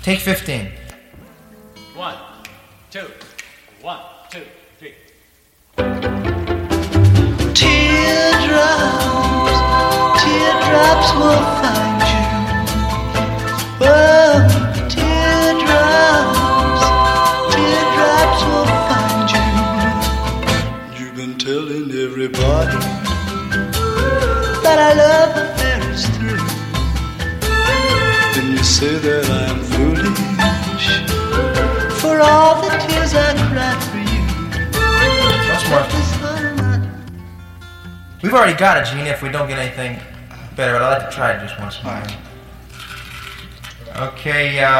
Take 15. 1, 2, 1, 2, 3. Teardrops will find you. Oh, teardrops will find you. You've been telling everybody that our love affair is through. Then you say that I'm foolish for all the tears I cried for you. That's more. We've already got it, Gene, if we don't get anything better, but I'd like to try it just once more. Okay,